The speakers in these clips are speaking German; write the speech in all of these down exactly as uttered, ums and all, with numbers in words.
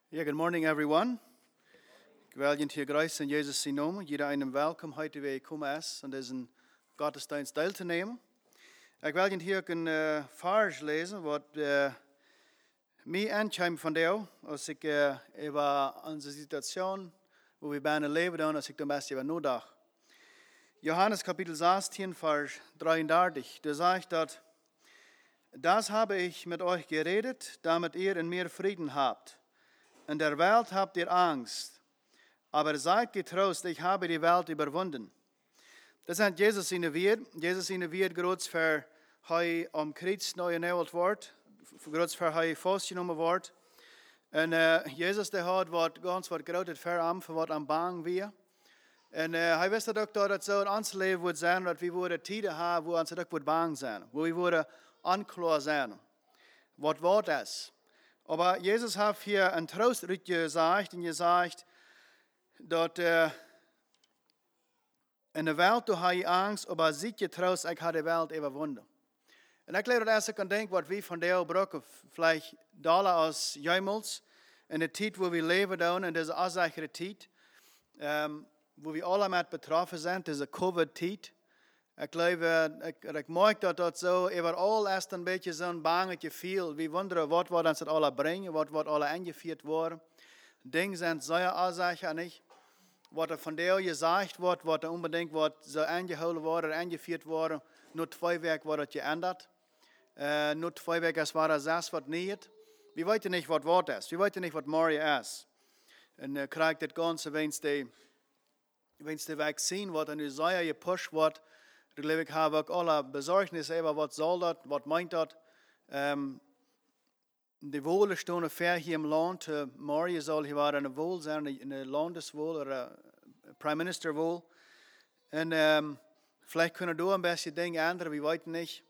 Yeah, good morning, everyone. Geweldig hier Grace in Jesus' naam. Jeder einen welkom heute weer komen is aan deze Gottesdienst deel te nemen. Ik wil hier een uh, vers lezen wat uh, mij aankwam van jou, als ik uh, over onze situatie, wo we bijna leven dan, als ik dan best over nadenk. Johannes Kapitel zestien, Vers drieëndertig, da sagt dat, das habe ich mit euch geredet, damit ihr in mir Frieden habt. In der Welt habt ihr Angst, aber seid getrost, ich habe die Welt überwunden. Das ist Jesus in der Welt. Jesus in der Welt, groß für hij om Kreuz neu erneuert wordt, groß für hij vastgenomen wordt. En uh, Jesus der hat wat ganz wat groot ver am, für wat am bang wir. En uh, hij wist ook dat het zo in ons leven wordt zijn, dat we worden tijden hebben, wo ons ook wordt bang zijn, wo we worden onklaar zijn. Wat wordt is. Aber Jesus hat hier ein Trostritt gesagt und gesagt, dass äh, in der Welt du hast Angst, aber sieh je Trost, ich habe die Welt überwunden. Und ich glaube, dass ich kan denken, was wir von der brauchen, vielleicht Dollar aus jemals, in der Zeit, wo wir leben, dann, in dieser unsichere Zeit, ähm, wo wir alle mit betroffen sind, diese Covid-Zeit. Ik glaube, ik, ik merk dat dat zo overal is een beetje zo'n bange gevoel. We wonderen wat wordt ons het alle brengen, wat wordt alle ingevierd worden. Dingen zijn zeer aanzeigen niet. Wat er van deel gezegd wordt, wat er unbedingt wordt zo ingehouden worden, ingevierd worden. Nur twee weken wordt het geändert. Uh, nur twee weken is waar er zes wat niet. We weten niet wat wat is. We weten niet wat morgen is. En uh, krijg dit ganze, wens de, wens de vaccin wordt en nu zeer gepusht wordt. Ik geloof ik heb ook alle bezorgnis over wat zal dat, wat meint dat. Um, de wohlstonden ver hier im land, uh, morgen zal hier waar een wohl zijn, een landeswohl of een prime minister wohl. En um, vielleicht kunnen we een beetje dingen ändern, we weten niet.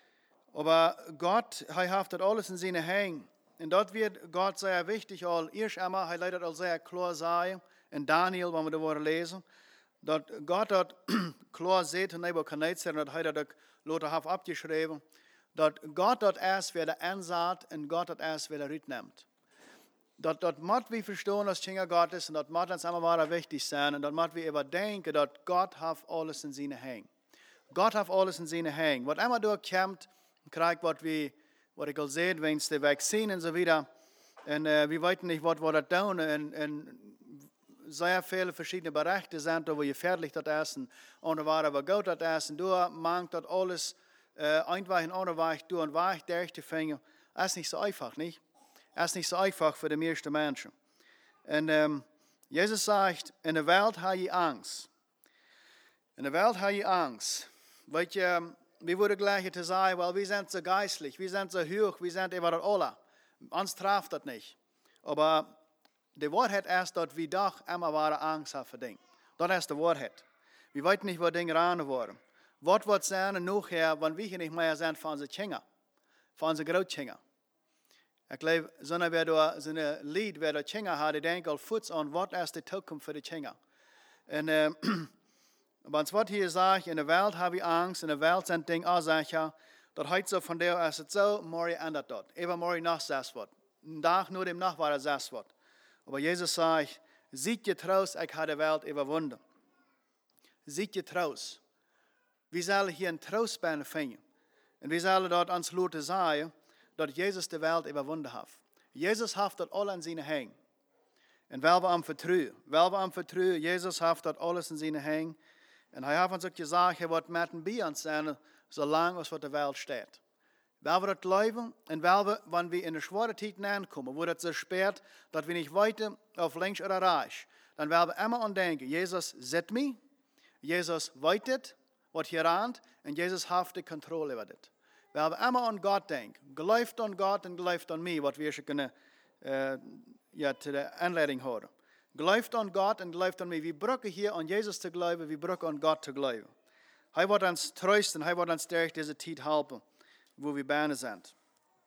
Aber Gott, hij heeft dat alles in zijn hang. En dat wird Gott sehr wichtig, al eerst einmal, hij leidt het al sehr klar zeggen, in Daniel, wanneer we dat worden lezen. Dat God dat klar zegt in Nebuchadnezzar, dat hij dat ook later heeft abgeschreven, dat God dat erst weer aanzet en God dat erst weer uitneemt. Dat, dat moet we verstaan als Kinder Gottes en dat moet ons allemaal wel wichtig zijn en dat moet we überdenken dat God heeft alles in zijn hang. God heeft alles in zijn hang. Wat immer doorkomt, krijgt wat we, wat ik al zei, wens de vaccine en zo wieder. En uh, we weten niet wat we dat doen en, en sehr viele verschiedene Berichte sind, wo gefährlich das ist, und war aber gut das ist, und du mangst das alles äh, einfach in einer Weg, du und Weg durchzufinden. Das ist nicht so einfach, nicht? Das ist nicht so einfach für die meisten Menschen. Und ähm, Jesus sagt, in der Welt habe ich Angst. In der Welt habe ich Angst. Weil ihr, wir würden gleich zu sagen, weil wir sind so geistlich, wir sind so hoch, wir sind über das alle. Uns trifft das nicht. Aber die Wahrheit ist, dass wir doch immer wahre Angst haben für Dinge. Das ist die Wahrheit. Wir wissen nicht, wo Dinge ran worden. Was wird sein nachher, wenn wir nicht mehr sind für unsere Kinder, für unsere Großkinder? Ich glaube, sondern wer da so ein Lied, wer da Kinder hat, die denken all Fuß an, was ist die Zukunft für die Kinder? Und äh, wenn es hier sagt, in der Welt habe ich Angst, in der Welt sind Dinge unsicher, das heißt so von der, ist es so, morgen ändert das. Eben morgen nach sechs wird. Ein Tag nur dem Nacht war es sechs wird. Aber Jesus sagt, seid getrost, ich habe die Welt überwunden. Seid getrost. Wir sollen hier einen Trostbein finden. Und wir sollen dort ans Lotte sagen, dass Jesus die Welt überwunden hat. Jesus hat das alles in seinen Händen. Und weil wir am Vertrauen, weil wir am Vertrauen, Jesus hat das alles in seinen Händen. Und er hat uns auch gesagt, er wird mit bei uns sein, solange es für die Welt steht. Weil wir das glauben und weil wir, wenn wir in eine schwere Zeit ankommen, wo das so spät, dass wir nicht weiter auf links oder rechts, dann werden wir immer an denken, Jesus sieht mich, Jesus weitet, was hier rannt, und Jesus hat die Kontrolle über das. Weil wir immer an Gott denken, glaubt an Gott und glaubt an mich, was wir schon können, äh, ja, zu der Anleitung haben. Glaubt an Gott und glaubt an mich. Wir brauchen hier an Jesus zu glauben, wir brauchen an Gott zu glauben. Er wird uns trösten, er wird uns durch diese Zeit helfen, wo wir bijna sind.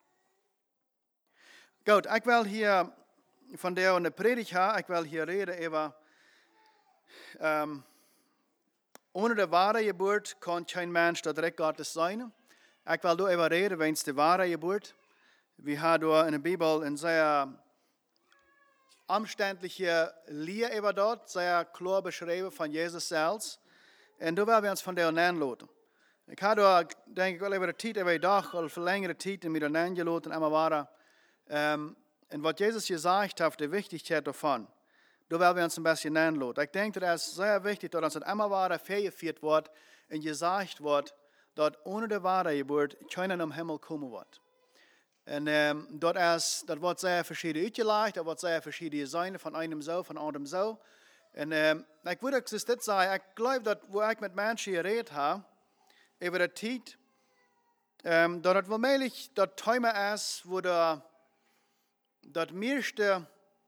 Goed, ik wil hier van der een predigt hebben. Ik wil hier reden over, um, ohne de ware geboorte kan geen mens dat recht Gottes zijn. Ik wil door even reden, wens de ware geboorte. We hebben door in de Bijbel een zeer umständliche Lehre über dort, sehr klar beschrieben von Jesus selbst. Und da werden wir uns von der nennen lassen. Ich habe da, denke ich, über die Zeit, über die Tag, oder für längere Zeit, mit der nennen gelassen, immer war, ähm, und was Jesus gesagt hat, die Wichtigkeit davon, da werden wir uns ein bisschen nennen lassen. Ich denke, das ist sehr wichtig, dass uns immer war, festgeführt wird und gesagt wird, dass ohne die Wiedergeburt keiner im Himmel kommen wird. Und ähm, dort ist, das wird sehr verschieden ausgelegt, das wird sehr verschieden sein, von einem so, von anderem so. Und ähm, ich würde es das sagen, ich glaube, dass, wo ich mit Menschen geredet habe, über die Zeit, ähm, dass es womöglich das Thema ist, wo der, das meiste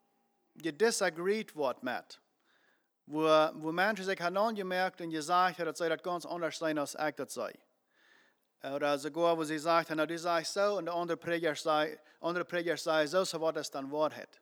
gedisagreed wird mit. Wo, wo Menschen sich haben angemerkt und gesagt haben, dass sie das ganz anders sein, als ich das sei. Oder sogar, wo sie sagt, na, du sagst so und der andere Prediger sei, andere Prediger sei so, so wird es dann Wahrheit.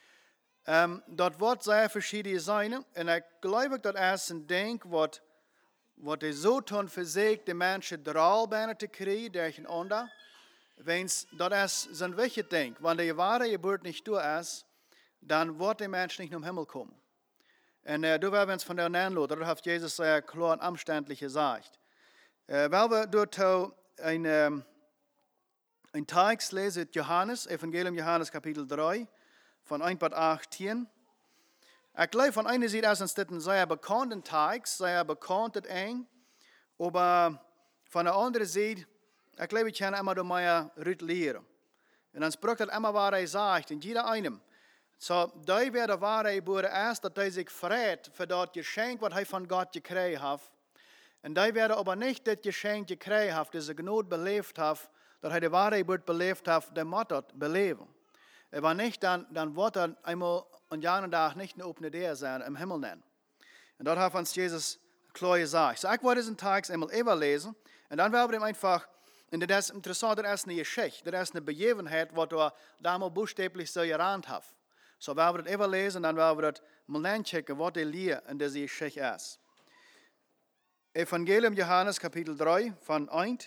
Ähm, das wird sehr verschieden sein. Und ich glaube, dass es ein Ding, was was die so tun für sich, die Menschen draußen zu kriegen, durch ein ander. Wenn das ist ein wichtiges Ding. Wenn die wahre Geburt nicht da ist, dann wird der Mensch nicht im Himmel kommen. Und äh, da werden wir uns von der nennen lassen. Das hat Jesus sehr klar und umständlich gesagt. Äh, weil wir dort ein, ähm, ein Text lesen, Johannes, Evangelium Johannes Kapitel drei, von eins bis achtzehn. Ich glaube, von einer Seite ist es ein sehr bekannter Text, sehr bekanntes Eng, aber von der anderen Seite, ich glaube, ich kann immer mehr lehren. Und dann spricht das immer, was er sagt, in jeder einem. So, da wird der wahre Geburt erst, dass er sich freut für das Geschenk, was er von Gott gekriegt hat. Und da wird er aber nicht das Geschenk gekriegt hat, das er Gnade belebt hat, dass er die wahre Geburt belebt hat, der muss das beleben. Aber nicht, dann, dann wird er einmal und ja und Tag nicht eine offene Idee sein, im Himmel nennen. Und dort hat uns Jesus klar gesagt. So, ich wollte diesen Text einmal überlesen und dann werden wir ihm einfach, und das ist interessant, das ist eine Geschichte, das ist eine Begebenheit, was er damals buchstäblich so gerannt hat. So, werden wir das überlesen und dann werden wir das mal nachchecken, was die Lehre in dieser Geschichte ist. Evangelium Johannes Kapitel drei, von eins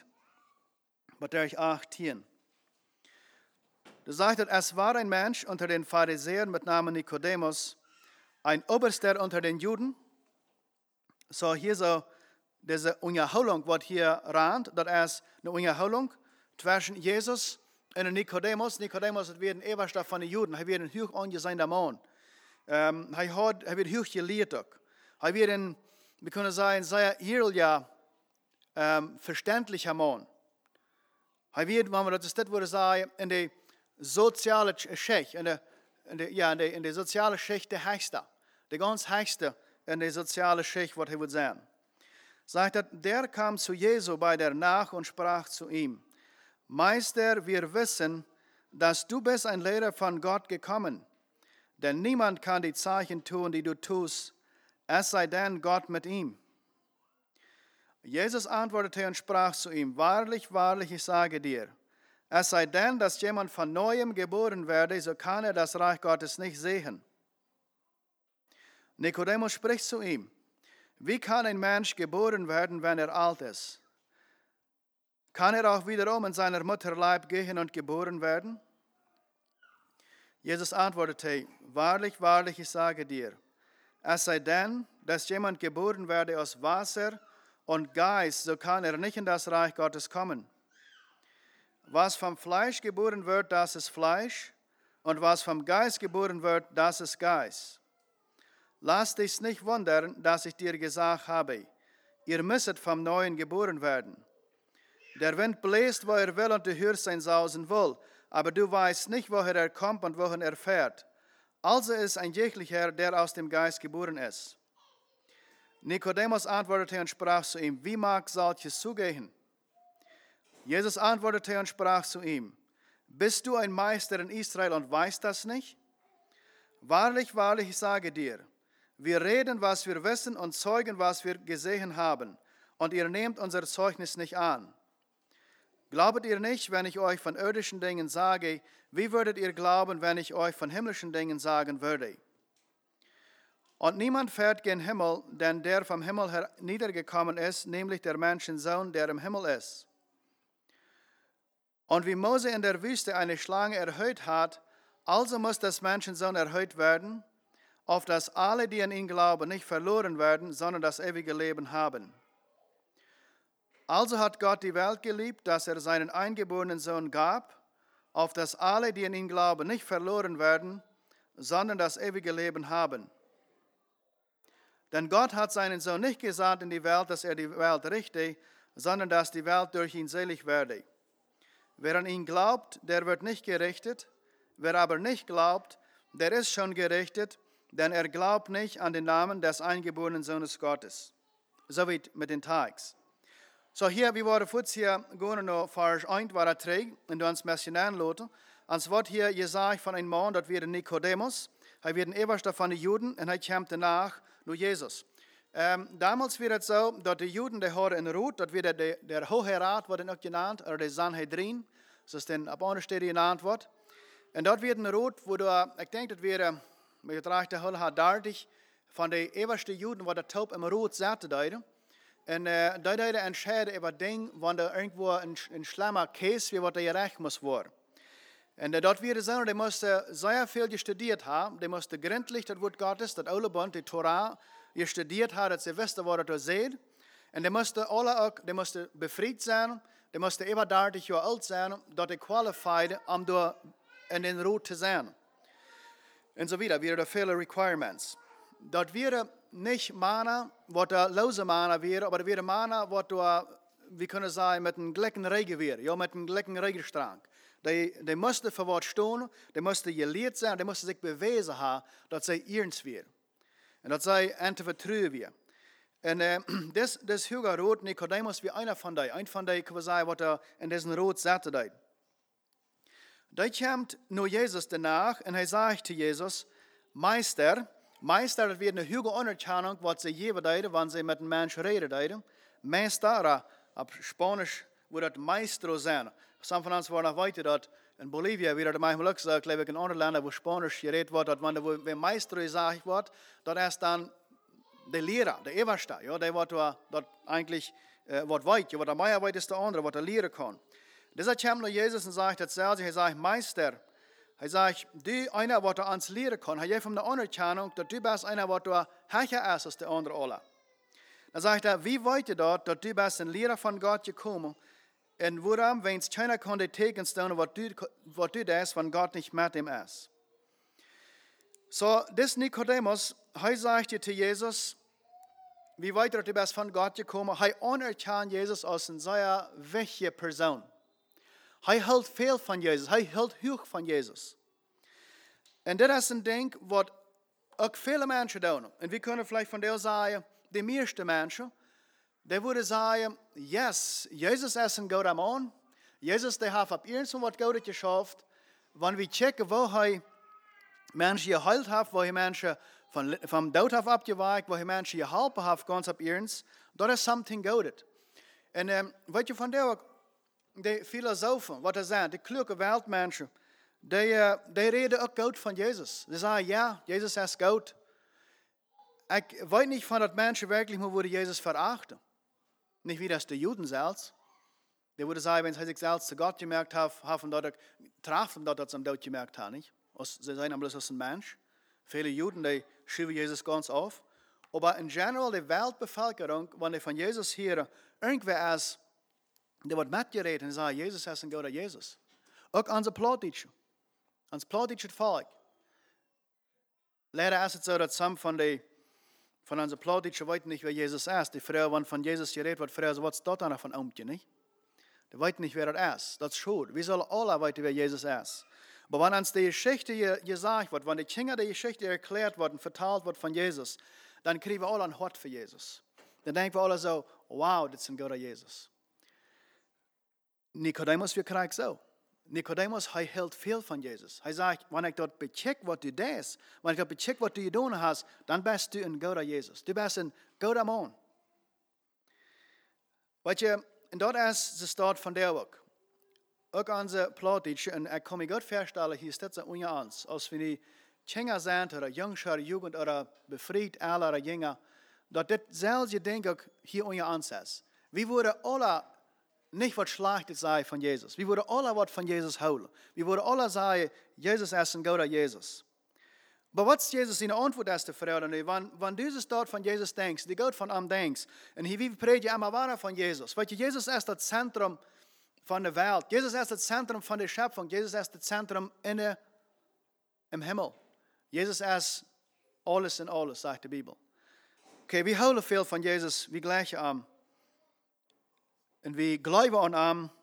bis achtzehn. Da sagt er, es war ein Mensch unter den Pharisäern mit Namen Nikodemus, ein Oberster unter den Juden. So hier so diese Unterhaltung, was hier rannt, das ist eine Unterhaltung zwischen Jesus und Nikodemus. Nikodemus ist ein Oberster von den Juden, er wird ein hoch angesehender Mann. Ähm, er, hat, er wird hoch gelehrt. Er wird ein, wir können sagen, sehr ehrlicher, ähm, verständlicher Mann. Er wird, wenn man das ist, das würde sagen, in der soziale Schicht, in der, in der, ja, in der, in der soziale Schicht der Höchste, der ganz Höchste in der sozialen Schicht, was er würde sagen. Sagt er, der kam zu Jesu bei der Nacht und sprach zu ihm, Meister, wir wissen, dass du bist ein Lehrer von Gott gekommen, denn niemand kann die Zeichen tun, die du tust, es sei denn Gott mit ihm. Jesus antwortete und sprach zu ihm, wahrlich, wahrlich, ich sage dir, es sei denn, dass jemand von Neuem geboren werde, so kann er das Reich Gottes nicht sehen. Nikodemus spricht zu ihm, wie kann ein Mensch geboren werden, wenn er alt ist? Kann er auch wiederum in seiner Mutterleib gehen und geboren werden? Jesus antwortete, wahrlich, wahrlich, ich sage dir, es sei denn, dass jemand geboren werde aus Wasser und Geist, so kann er nicht in das Reich Gottes kommen. Was vom Fleisch geboren wird, das ist Fleisch, und was vom Geist geboren wird, das ist Geist. Lass dich nicht wundern, dass ich dir gesagt habe, ihr müsset vom Neuen geboren werden. Der Wind bläst, wo er will, und du hörst sein Sausen wohl, aber du weißt nicht, woher er kommt und wohin er fährt. Also ist ein jeglicher, der aus dem Geist geboren ist. Nikodemus antwortete und sprach zu ihm, wie mag solches zugehen? Jesus antwortete und sprach zu ihm, bist du ein Meister in Israel und weißt das nicht? Wahrlich, wahrlich, ich sage dir, wir reden, was wir wissen und zeugen, was wir gesehen haben, und ihr nehmt unser Zeugnis nicht an. Glaubet ihr nicht, wenn ich euch von irdischen Dingen sage, wie würdet ihr glauben, wenn ich euch von himmlischen Dingen sagen würde? Und niemand fährt gen Himmel, denn der vom Himmel herniedergekommen ist, nämlich der Menschensohn, der im Himmel ist. Und wie Mose in der Wüste eine Schlange erhöht hat, Also muss das Menschensohn erhöht werden, auf dass alle, die an ihn glauben, nicht verloren werden, sondern das ewige Leben haben. Also hat Gott die Welt geliebt, dass er seinen eingeborenen Sohn gab, auf dass alle, die an ihn glauben, nicht verloren werden, sondern das ewige Leben haben. Denn Gott hat seinen Sohn nicht gesandt in die Welt, dass er die Welt richte, sondern dass die Welt durch ihn selig werde. Wer an ihn glaubt, der wird nicht gerichtet. Wer aber nicht glaubt, der ist schon gerichtet, denn er glaubt nicht an den Namen des eingeborenen Sohnes Gottes. Soweit mit den Tags. So hier, wir waren vorhin hier, gehen noch Vers eins war er trägt, und uns Missionären loten. Ans Wort hier gesagt von einem Mann, das wäre Nikodemus. Er wird ein Eberster von den Juden und er kommt danach nur Jesus. Ähm, damals war es so, dass die Juden, die haben in Ruth, das wird der, der Hohe Rat, wird auch genannt, oder der Sanhedrin, das ist dann ab einer Stelle genannt wird. Und dort wird ein Ruth, wo du, ich denke, das wäre, mit der der Holle hat dartig, von den obersten Juden, wo der Taub im Ruth satte, und äh, da da entscheiden über Dinge, wenn da irgendwo ein, ein schlimmer Case wie was da gerecht muss werden. Und äh, dort wird es so, die mussten sehr viel studiert haben, die mussten gründlich das Wort Gottes, das Alte Bund, die Torah, studiert haben, dass sie wissen, was das sieht. Und die mussten alle auch, die mussten befreit sein, die mussten über dreißig Jahre alt sein, dass die qualified, um da in den Rot zu sein. Und so wieder, wieder viele Requirements. Dort wäre nicht Mana, was da lose Mana wäre, aber wäre Mana, was da, wie können sagen, mit einem gleichen Regen wäre, ja, mit einem gleichen Regenstrang. Die, die mussten für was stehen, die mussten gelehrt sein, die mussten sich beweisen haben, dass sie ihrens wären. Und dass sie ente vertrauen wären. Und äh, das, das Hugo Rot, Nikodemus, wie einer von denen, ein von denen, kann man sagen, was da in diesem Rot satte. Da kommt nur Jesus danach und er sagt zu Jesus, Meister, Meister, das wird eine hohe Anerkennung, was sie je deuten, wenn sie mit einem Menschen reden. Meister, oder auf Spanisch würde das Maestro sein. Some von uns waren noch weiter dort in Bolivia, wieder manchmal auch so, glaube ich, in anderen Ländern, wo Spanisch geredet wird, dass wenn der Maestro gesagt wird, das ist dann der Lehrer, der Eberste, ja, der wird dort eigentlich, äh, was weit, ja, was der Meier weit ist der andere, was der Lehrer kann. Deshalb kommt noch Jesus und sagt das selbst, er sagt, Meister, er sagt, du einer, was du ans Lehren kann, er gibt ihm eine Anerkennung, dass du bist einer, was du höher ist als der andere alle. Dann sagt er, wie weit du dort, dass du bist ein Lehrer von Gott gekommen, und woran, wenn es keiner konnte tegenstellen, was du, was du das, wenn Gott nicht mit ihm ist. So, das Nikodemus, er sagte zu Jesus, wie weit du bist von Gott gekommen, er anerkennt Jesus als eine sehr wichtige Person. Er hält viel von Jesus, er hält hoch von Jesus. Und das ist ein Ding, was auch viele Menschen tun. Und wir können vielleicht von der sagen, die meisten Menschen, die würden sagen, yes, Jesus ist ein guter Mann. Jesus, der hat ab irgendwas was Gutes geschafft. Wenn wir checken, wo er Menschen geheilt hat, wo er Menschen von, vom Tod abgeweicht, wo er Menschen geholfen hat, ganz ab irgendwas, das ist something Gutes. Und ähm, weißt du, von der die Philosophen, was das sind, die kluge Weltmenschen, die, die reden auch gut von Jesus. Die sagen, ja, Jesus ist gut. Ich weiß nicht von den Menschen wirklich, wo würde Jesus verachten. Nicht wie das die Juden selbst. Die würden sagen, wenn sie sich selbst zu Gott gemerkt haben, haben dort, trafen dort, dass sie am Tod gemerkt haben. Nicht? Sie sind bloß als ein Mensch. Viele Juden, die schrieben Jesus ganz auf. Aber in general, die Weltbevölkerung, wenn die von Jesus hören, irgendwer ist, der wird mitgeredet und sagt, Jesus ist ein guter Jesus. Auch unser Plattdeutschen. Unser plattdeutsches Volk. Leider ist es so, dass some von den von unseren Plattdeutschen weiten nicht, wer Jesus ist. Die früher, wenn von Jesus geredet wird, früher, so was dort einer von Umtje, nicht? Die weiten nicht, wer das ist. Das ist schuld. Wir sollen alle wissen, wer Jesus ist. Aber wenn uns die Geschichte gesagt wird, wenn die Kinder die Geschichte erklärt wird und verteilt wird von Jesus, dann kriegen wir alle ein Hort für Jesus. Dann denken wir alle so, wow, das ist ein guter Jesus. Nikodemus, wir kriegen so. Nikodemus, er hält viel von Jesus. Er sagt, wenn ich dort becheck, was du das, wenn ich dort becheck, was du getan hast, dann bist du ein guter Jesus. Du bist ein guter Mann. Weißt du, und dort ist es dort von der Weg. Auch unsere Plattdeutsch, und ich kann mir gut vorstellen, hier steht es unter uns, als wir die Kinder sind, oder Jungschar, Jugend, oder befreit, alle, oder Jünger, dass das selbe Ding auch hier unter uns ist. Wir wurden alle nicht was Schlechtes sei von Jesus. Wir würden alle was von Jesus holen. Wir würden alle sagen, Jesus ist ein guter Jesus. Aber was Jesus in der Antwort ist, Freude, wenn, wenn du das dort von Jesus denkst, die Gott von ihm denkst, und wie predigen immer weiter von Jesus. Weil Jesus ist das Zentrum von der Welt. Jesus ist das Zentrum von der Schöpfung. Jesus ist das Zentrum in der, im Himmel. Jesus ist alles in alles, sagt die Bibel. Okay, wir holen viel von Jesus, wir gleichen ihm. Und wir glauben an ihm,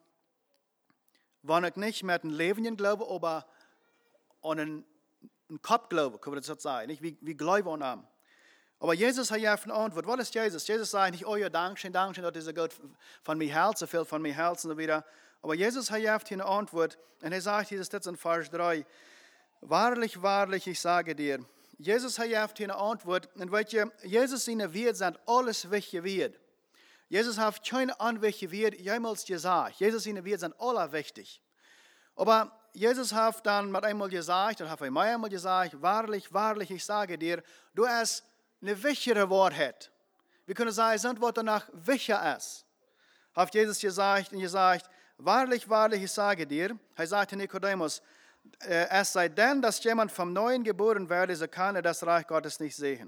wenn ich nicht mit einem Leben glaube, aber an einen, einen Kopf glaube, kann man das so sagen. Nicht? Wir, wir glauben an ihm. Aber Jesus hat ja eine Antwort. Was ist Jesus? Jesus sagt nicht, oh ja, Dankeschön, Dankeschön, dass dieser Gott von mir hält, so viel von mir hält und so wieder. Aber Jesus hat ja eine Antwort. Und er sagt hier, das ist in Vers drei. Wahrlich, wahrlich, ich sage dir. Jesus hat ja eine Antwort. Und weißt du, Jesus seine Werte sind alles wichtige Werte. Jesus hat keine anwichtige Werte jemals gesagt. Jesus seine Werte sind alle wichtig. Aber Jesus hat dann mit einmal gesagt, und hat er mir einmal gesagt, wahrlich, wahrlich, ich sage dir, du hast eine wichtigere Wahrheit. Wir können sagen, sind was danach wichtiger ist. Hat Jesus gesagt und gesagt, wahrlich, wahrlich, ich sage dir, er sagte Nikodemus, äh, es sei denn, dass jemand vom Neuen geboren werde, so kann er das Reich Gottes nicht sehen.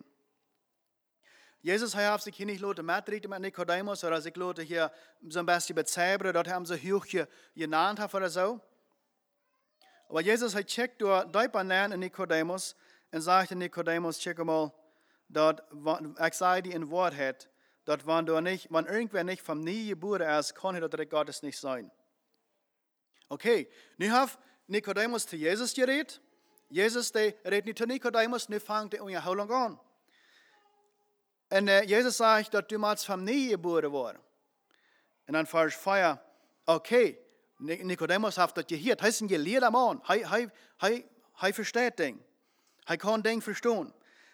Jesus hat sich hier nicht Leute mitreden mit Nikodemus, oder sich Leute hier so ein bisschen bezeichnen, dort haben sie hoch genannt oder so. Aber Jesus hat checkt durch Deipanen in Nikodemus und sagte Nikodemus, check mal, dort, ich sage dir in Wahrheit, dort, wenn, du nicht, wenn irgendwer nicht vom Nie geboren ist, kann er das Gottes nicht sein. Okay, nun hat Nikodemus zu Jesus geredet. Jesus, der redet nicht zu Nikodemus, nun fängt er eine Heilung an. Und äh, Jesus sagt, dass du mal vom Nie geboren worden. Und dann Vers vier, okay, Nikodemus hat das gehört, er ist ein gelehrter Mann, er versteht Dinge, er kann Dinge verstehen.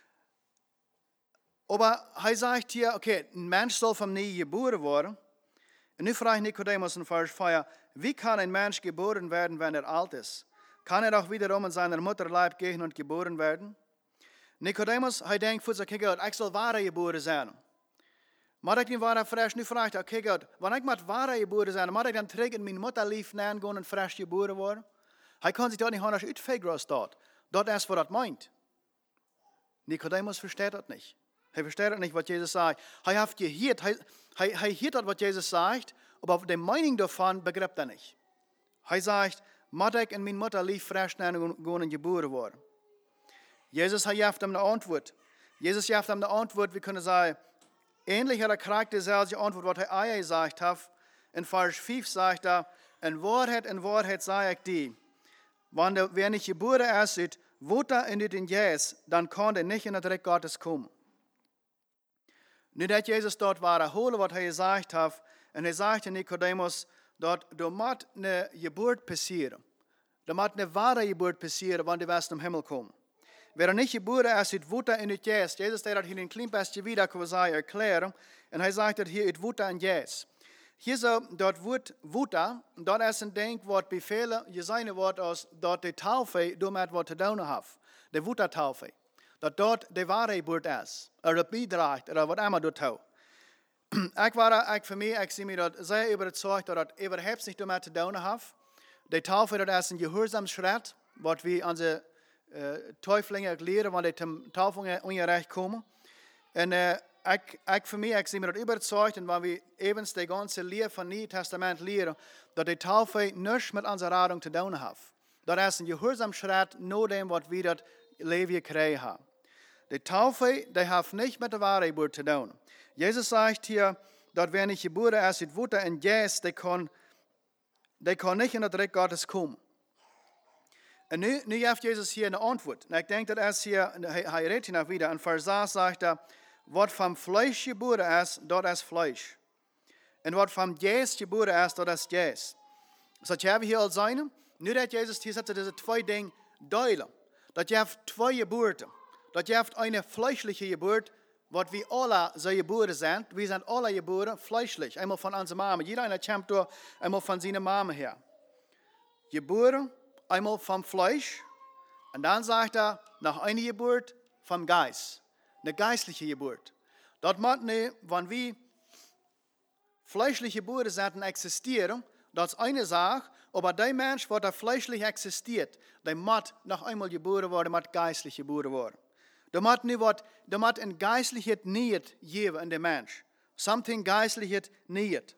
Aber er sagt hier, okay, ein Mensch soll vom Nie geboren werden. Und nun fragt Nikodemus in Vers vier, wie kann ein Mensch geboren werden, wenn er alt ist? Kann er auch wiederum in seiner Mutterleib gehen und geboren werden? Nikodemus, er denkt für sich, okay Gott, ich soll wahre geboren sein. Maar ik niet wahre frisch, nu fragt er, okay Gott, wenn ich mit wahre geboren sein, mag ich dann terug in mein Mutterleib gehen und frisch geboren werden? Er kann sich dort nicht anders uitfigeren als dort. Dort ist, was das meint. Nikodemus versteht das nicht. Er versteht nicht, was Jesus sagt. Er hat gehört, er, er, er hört, was Jesus sagt, aber die Meinung davon begreift er nicht. Er sagt, mag ich in mein Mutterleib frisch gehen und geboren werden? Jesus hat ihm eine Antwort. Jesus hat ihm eine Antwort, wir können sagen, ähnlich hat er kriegt dieselbe Antwort, was er Eier gesagt hat. In Vers fünf sagt er, in Wahrheit, in Wahrheit sage ich dir, wenn der, wer nicht geboren ist, Wutter in den Jes, dann kann er nicht in das Reich Gottes kommen. Nun hat Jesus dort war, holen, was er gesagt hat, und er sagte Nikodemus, dort, du musst eine Geburt passieren. Du musst eine wahre Geburt passieren, wenn du wirst im Himmel kommen. Wer er nicht geboren ist, het Wutter in het Jes. Jesus hat hier ein klein bisschen wieder erklären, und er sagt hier, het Wutter in Jes. Hier so, dort wird Wutter, dort ist ein Ding, was Befehle, je seine Wort aus, dort die Taufe, du mit was zu tun hast. Die Wutter-Taufe. Dort dort die wahre Geburt ist. Oder beiträgt, oder was immer du tust. Ich war, ich für mich, ich sehe mich dort sehr überzeugt, dass das überhaupt nicht damit zu tun hat. Die Taufe, das ist ein gehorsamer Schritt, was wir unsere Uh, Täuflinge leren, wanneer die Taufe ongerecht komen. En uh, ik, ik voor mij, ik zie me dat überzeugt, en wanneer we evens de ganze leer van het Nieuwe Testament leren, dat de Taufe niets met onze radung te doen heeft. Dat is een gehoorzaam schritt, naar dem, wat we dat leven gekregen hebben. De Taufe, die heeft niet met de ware Geburt te doen. Jezus zegt hier, dat wer niet geboren is, het Wutter en Jes, die kan, die kan niet in het Reich Gottes komen. En nu, nu heeft Jezus hier een antwoord. En ik denk dat als hier, hij, hij redt hier nog wieder, in Vers zes zegt hij, wat van vlees geboren is, dat is vlees. En wat van Jes geboren is, dat is Jes. Dus dat hebben we hier al zijn. Nu dat Jezus hier zegt, deze twee dingen delen. Dat je hebt twee geboorten. Dat je hebt een vleeselijke geboorte, wat we alle zijn geboren zijn. We zijn alle geboren vleeselijk. Eenmaal van onze mama. Jeder komt door, eenmaal van zijn mama her. Geboren. Einmal vom Fleisch, und dann sagt er, nach einer Geburt vom Geist. Eine geistliche Geburt. Dort macht ne, wenn wir fleischliche Geboren zijn existeren, dat is eine Sache, aber der Mensch, wat er fleischlich existiert, der moet noch einmal geboren worden, moet geistlich geboren worden. Der moet nu wat, der moet een geistliches niet geven in de Mensch. Something geistliches niet.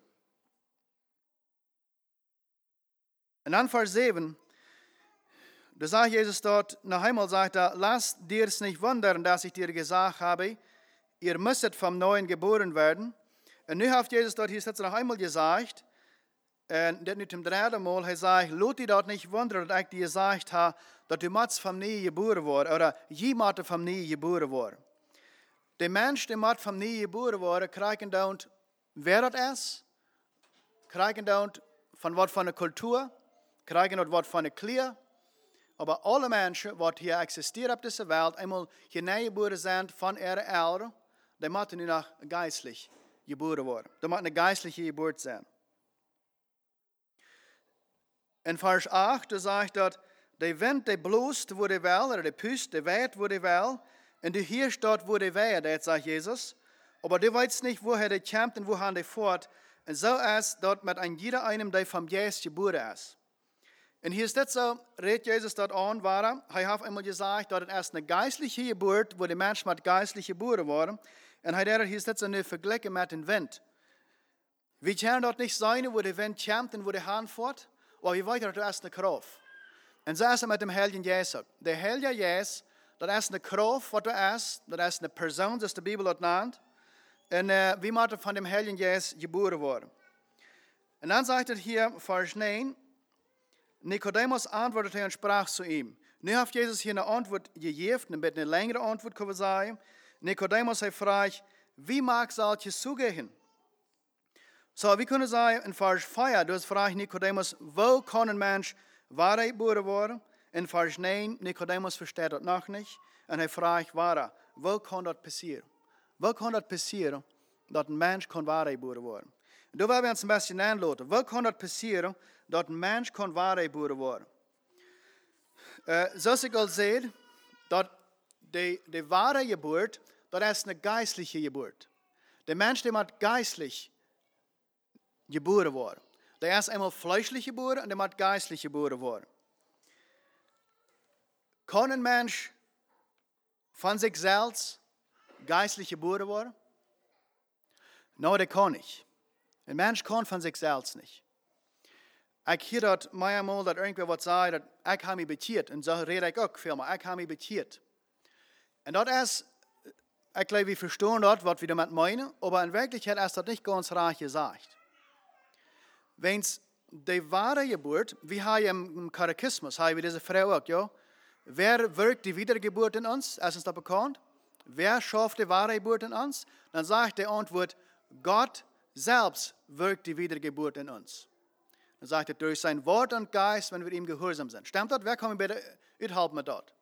En dan Vers zeven, da sagt Jesus dort, noch einmal sagt er, lasst dir es nicht wundern, dass ich dir gesagt habe, ihr müsstet vom Neuen geboren werden. Und nu hat Jesus dort, hier ist noch einmal gesagt, und das nicht zum dritten Mal, er sagt, lasst dir dort nicht wundern, dass ich dir gesagt habe, dass du musst vom Neuen geboren worden, oder jemand vom Neuen geboren worden. Der Mensch, der muss vom Neuen geboren worden, kriegen dann, wer das ist, kriegen dann von was von der Kultur, kriegen dort was von der Klär. Aber alle Menschen, die hier existieren auf dieser Welt, einmal hineingeboren sind von ihren Eltern, die müssen nu noch geistlich geboren worden. Die müssen eine geistliche Geburt sein. In Vers acht, da sagt dort, der Wind, der blust, wo der will, oder der Pust, der weht, wo der will, und der hier steht, wo der weht, das sagt Jesus. Aber du weißt nicht, woher der kämpft und woher der fährt. Und so ist dort mit ein jeder einem, der vom Jesus geboren ist. Und hier ist das so, redet Jesus dort an, war er, er hat einmal gesagt, dass es eine geistliche Geburt, wo der Mensch mit geistlich geboren wurde. Und er hat hier ist das so eine verglichen mit dem Wind. Wir können dort nicht sein, wo der Wind kämpft und wo der Hahn fährt, aber wir weiter, das ist eine Kraft. Und so ist es mit dem Heiligen Jesus. Der Heilige Jesus, das ist eine Kraft, was er ist, das ist eine Person, das die Bibel dort nennt. Und äh, wir müssen von dem Heiligen Jesus geboren worden. Und dann sagt er hier, Vers neun, Nikodemus antwortete und sprach zu ihm. Nu hat Jesus hier eine Antwort gegeben, mit einer längeren Antwort können wir sagen. Nikodemus hat gefragt, wie mag solches zugehen? So, wir können sagen, in Vers vier, du hast gefragt, Nikodemus, wo kann ein Mensch wahre geboren werden? In Vers neun, Nikodemus versteht das noch nicht. Und er fragt, wahre, wo kann das passieren? Wo kann das passieren, dass ein Mensch kann wahre geboren werden? Und da werden wir uns ein bisschen anlassen. Wo kann das passieren, dat een mens kan ware geboren worden. Uh, zoals ik al zei, dat de, de ware geboorte, dat is een geistliche geboorte. De mens die moet geistlich geboren worden. Der is eenmaal fleischlich geboren en der moet geistlich geboren worden. Kan een mens van zichzelf geistlich geboren worden? Nou, dat kan niet. Een mens kan van zichzelf niet. Ik hoor dat meermaals dat irgendwer wat zei, dat ik heb me bekeerd. En zo red ik ook veel, maar ik heb me bekeerd. En dat is, ik glaube, we verstaan dat, wat we damit meinen, aber in Wirklichkeit ist das nicht ganz recht gesagt. Wenn die wahre Geburt, wie haben wir im Katechismus, haben wir diese Frage auch, ja? Wer wirkt die Wiedergeburt in uns? Ist uns das bekannt? Wer schafft die wahre Geburt in uns? Dann sagt die Antwort, Gott selbst wirkt die Wiedergeburt in uns. Dann sagt er, durch sein Wort und Geist, wenn wir ihm gehorsam sind. Stimmt das? Wer kann mir bitte uthelpen mit dort?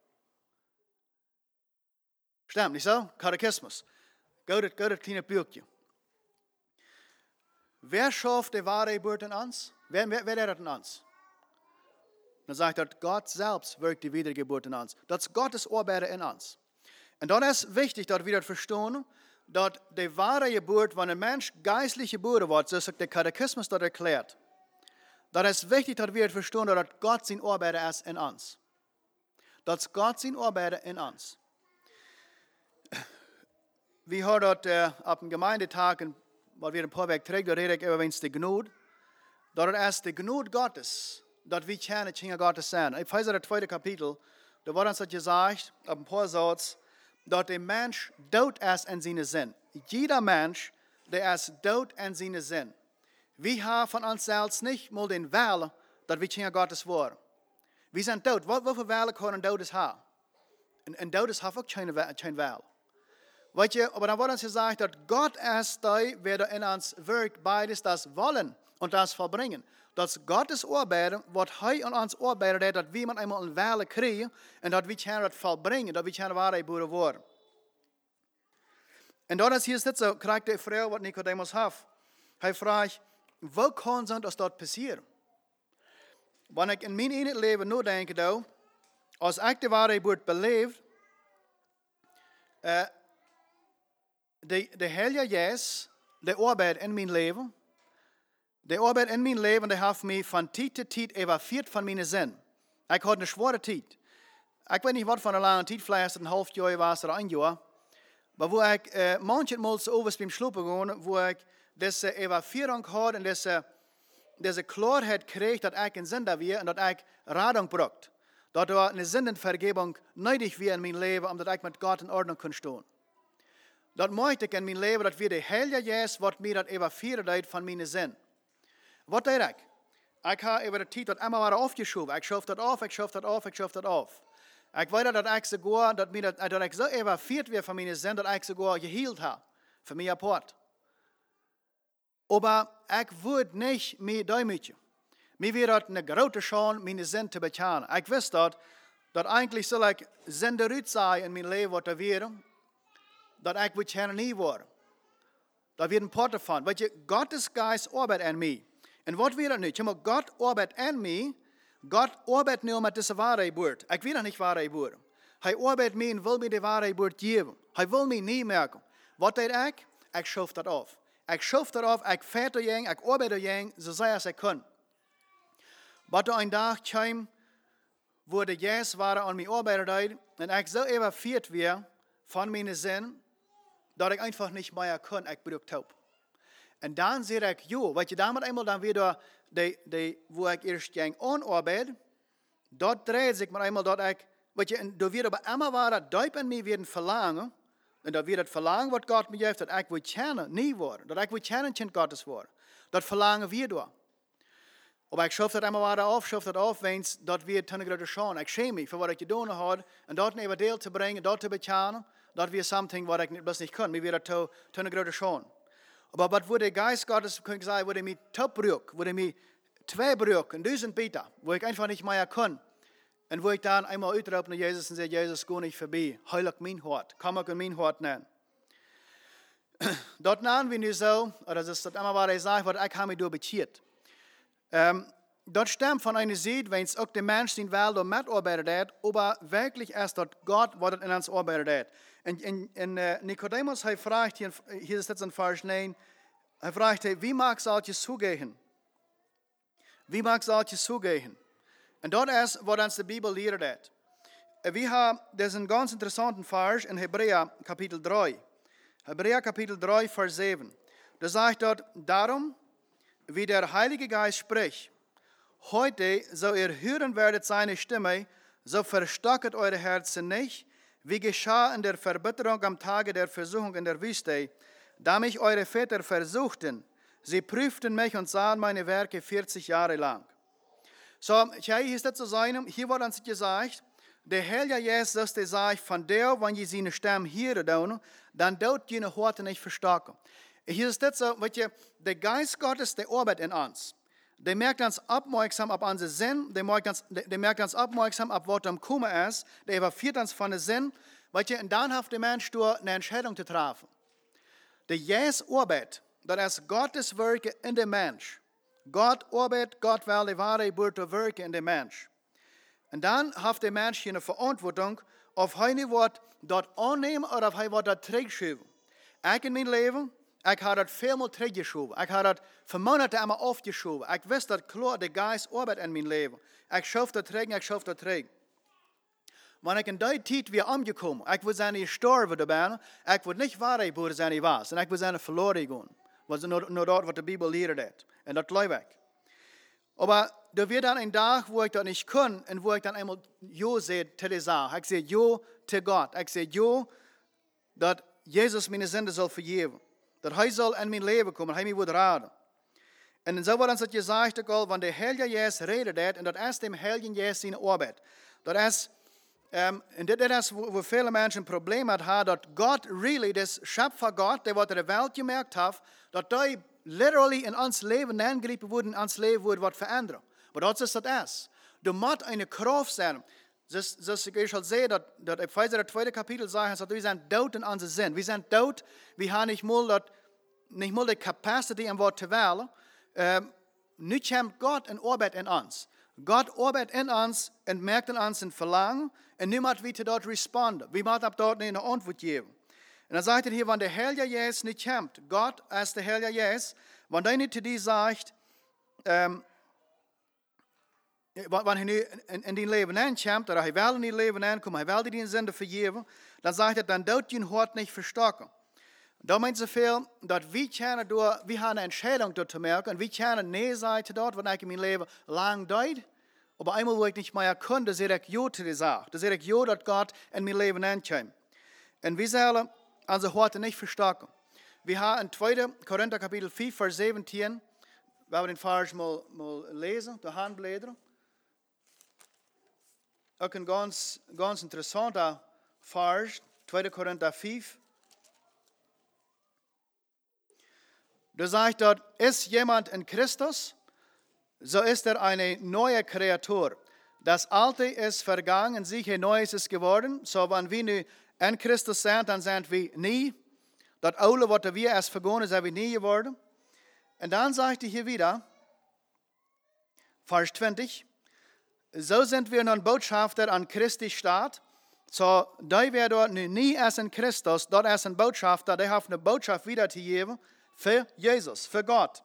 Stimmt, nicht so? Katechismus. Go das, go das kleine Büchchen. Wer schafft die wahre Geburt in uns? Wer, wer, wer das in uns? Dann sagt er, Gott selbst wirkt die Wiedergeburt in uns. Das ist Gottes Arbeit in uns. Und dann ist wichtig, dass wir das verstehen, dass die wahre Geburt, wenn ein Mensch geistlich geboren wird, so ist der Katechismus dort erklärt. Das ist wichtig, dass wir verstehen, dass Gott sein Arbeiter ist in uns. Dass Gott sein Arbeiter in uns. Wir haben dort äh, auf dem Gemeindetag, weil wir ein paar Weg trägt, da rede ich über die Gnade. Das ist die Gnade Gottes, dass wir keine Kinder Gottes sind. Ich weiß, das zweite Kapitel, da wird uns das gesagt, auf ein paar Satz, dass der Mensch tot ist in seinem Sinn. Jeder Mensch, der ist tot in seinem Sinn. Wir haben von uns selbst nicht mal den Wille, dass wir Kinder Gottes waren. Wir sind tot. Welche Wille kann ein Todes haben? Ein Todes hat auch keine Wille. Weet je, aber dann wird uns gesagt, dass Gott ist der, wer in uns wirkt, beides das Wollen und das Vollbringen. Dass Gottes Arbeiter, was er an uns arbeitet, dass wir einmal eine Wille kriegen und dass wir das vollbringen, dass wir keine Wahrheit werden. Und dann ist hier nicht so, kriegt die Frau, was Nikodemus hat. Er fragt, wo kann so das dort passieren? Wenn ich in mijn eigen leven nu denk, da, als ik de waarheid beleefd, uh, de, de Heilige Geest, de arbeid in mijn leven, Die Arbeit in mein Leben, die hat mich von Zeit zu Zeit evakuiert von meinen Sinn. Ich hatte eine schwere Zeit. Ich weiß nicht, was von einer langen Zeit, vielleicht ein halbes Jahr war oder ein Jahr. Aber wo ich äh, manchmal so over beim Schlupen gegangen, wo ich diese Evakuierung hatte und diese, diese Klarheit krieg, dass ich ein Sünder war und dass ich Radung brauchte. Dass da eine Sündenvergebung nötig war in meinem Leben, um dass ich mit Gott in Ordnung kann stehen. Das möchte ich in meinem Leben, dass wir der Heilige Geist, was mir das evakuiert hat von meinen Sünden. Was deed ik? Ik heb over de tijd dat immer weer aufgeschoben. Ik schoof dat auf, ik schoof dat auf, ik schoof dat auf. Ik weet dat ik sogar, dat, mir dat, dat ik zo evakuiert werd van mijn zin, dat ik sogar geheeld heb. Voor mij apart. Aber ik word niet meer duimetje. Mir wird dat eine grote Chance, meine zin te bekennen. Ik wist dat, dat eigenlijk zal ik zenderuit zijn in mijn leven wat er weer, dat ik wil kennen niet worden. Dat wird een part van. Weet je, Gottes Geist arbeitet aan mij. En wat wil dat nu? Schau mal, Gott arbeitet an mir. Gott arbeitet nur mit dieser Wahrheit. Ich will nicht Wahrheit. Er arbeitet mir und will mir die Wahrheit geben. Er will mich nie merken. Was deed ich? Ich schuf das auf. Ich schuf das auf, ich fährt jeng, ich arbeite jeng, so sehr als ich kann. Aber da ein Tag kam, wo der Geist war an mir arbeitet und ich so evakuiert war von meinen Sinnen, dass ich einfach nicht mehr kann, ich brauche taub. En dan zeg ik, joh, weet je, dan moet eenmaal dan weer de, de, wo ik eerst ging aanarbeid, dat dreht zich maar eenmaal dat ik, weet je, en dan weer op eenmaal waar dat duip in mij werden verlangen, en dat weer het verlangen wat God me geeft, dat ik wil kennen, niet worden, dat ik wil kennen, kind Gottes worden. Dat verlangen weer door. Maar ik schoof dat eenmaal waar af, schoof dat af, wens dat weer ten grote schoon. Ik schäme me voor wat ik gedaan had, en dat even deel te brengen, dat te bekennen, dat weer something wat ik niet, niet kan, me weer dat ten grote schoon. Aber was wo der Geist Gottes, kann ich sagen, wo der mich top brück, wo der mich zwei brück, und duizend Peter, wo ich einfach nicht mehr kann. Und wo ich dann einmal uitroep naar Jesus und sage, Jesus, go nicht vorbei, heilig mein Hort, komm ich in mein Hort nennen. Dort nahen wir nu so, oder das ist das immer, was ich sage, was ich habe mich durch beziert. Ähm, dort stammt von einer Seite, wenn es auch der Mensch den Welt und mitarbeitet hat, aber wirklich erst dort Gott, was in uns arbeitet hat. Und, und, und uh, Nikodemus, er fragt, hier, hier ist jetzt in Vers neun, er fragt, wie mag es euch zugehen? Wie mag es euch zugehen? Und dort ist, was uns die Bibel lehrt hat. Wir haben, das ist ein ganz interessanter Vers in Hebräer Kapitel drei. Hebräer Kapitel drei, Vers sieben. Da sagt dort, darum, wie der Heilige Geist spricht, heute, so ihr hören werdet seine Stimme, so verstocket eure Herzen nicht, wie geschah in der Verbitterung am Tage der Versuchung in der Wüste, da mich eure Väter versuchten. Sie prüften mich und sahen meine Werke vierzig Jahre lang. So, hier ist das zu sein, hier wird uns gesagt, der Heilige Jesus, dass der sagt, von der, wenn ihr seine Stimme hören, dann dort die Horte nicht verstärken. Hier ist das so, weißt du, der Geist Gottes, der arbeitet in uns. Der merkt uns aufmerksam auf unseren Sinn, der merkt uns, der merkt uns aufmerksam auf was am Kummer ist, der evakuiert uns von den Sinn, weißt du, und dann hat der Mensch durch eine Entscheidung zu treffen. Der Jesus arbeitet, das ist Gottes Werke in dem Mensch. Gott arbeitet, Gott will die wahre Bürde wirken in dem Mensch. Und dann hat der Mensch hier eine Verantwortung, ob er wird dort annehmen oder ob er wird dort zurückschieben. Ich in meinem Leben, ich habe das vielmal zurückgeschoben. Ich habe das für Monate einmal aufgeschoben. Ich weiß, dass klar der Geist arbeitet in meinem Leben. Ich schaue das zurück, ich schaue das zurück. Wenn ich in der Zeit wieder angekommen, ich würde seine gestorben dabei, ich würde nicht wahre Bürde sein, was. Und ich würde seine verloren gehen. Was nur, nur dort, was die Bibel lehrt hat. Und das glaube ich. Aber da wird dann ein Tag, wo ich das nicht kann und wo ich dann einmal Jo sehe zu der Sache. Ich sehe Jo zu Gott. Ich sehe Jo, dass Jesus meine Sünde soll vergeben. Dass er soll in mein Leben kommen, er mich wird raten. Und so wird uns das gesagt, wenn der Heilige Jesus redet hat, und das ist dem Heiligen Jesus seine Arbeit. Das ist, um, und das ist, wo, wo viele Menschen ein Problem haben, dass Gott really, das Schöpfer Gott, der was der Welt gemerkt hat, dass der literally in ons Leben eingreifen würde, in ons Leben würde was verändern. Aber das ist das. Du musst eine Kraft sein. Das, das ich schon sehe, dass, dass Epheser das zweite Kapitel sagt, dass wir sind tot in unserem Sinn. Wir sind tot, wir haben nicht mal, dat, nicht mal die Capacity, um was zu wählen. Ähm, nu kommt Gott in Arbeit in uns. Gott arbeitet in uns und merkt in uns ein Verlangen und nu müssen wir dort responden. Wir müssen dort eine Antwort geben. Und dann sagt er hier, wenn der Heilige Jesus nicht kommt, Gott als der Heilige Jesus, wenn der nicht zu dir sagt, um, wanneer hij nu in, in die leven aankomt, dat hij wel in die leven aankomt, hij wel die zonde vergeven, dan zegt hij, dan doet je hart niet verstoken. Dat meint zoveel dat we kunnen door, we hebben een entscheidung door te merken, en we kunnen nee zeggen dort, wat ik in mijn leven lang deed, aber einmal, wo ich nicht mehr kann, da sehe ich ja zu der Sache, da sehe ich ja, dass Gott in mein Leben ankommt. Und wir sollen unsere Worte nicht verstärken. Wir haben in zweiten Korinther Kapitel vier, Vers zeventien, wir haben den Vers mal, mal lesen, der Handblätter. Auch ein ganz, ganz interessanter Vers, zweiten Korinther vier. Da sagt dort, ist jemand in Christus, so ist er eine neue Kreatur. Das Alte ist vergangen, siehe, Neues ist geworden. So, wenn wir nu in Christus sind, dann sind wir nie. Das Alte, was wir erst vergangen, sind wir nie geworden. Und dann sagt er hier wieder, Vers zwanzig, so sind wir nun Botschafter an Christi Staat. So, da wir dort nu nie erst in Christus, dort erst ein Botschafter, der hat eine Botschaft wiederzugeben für Jesus, für Gott.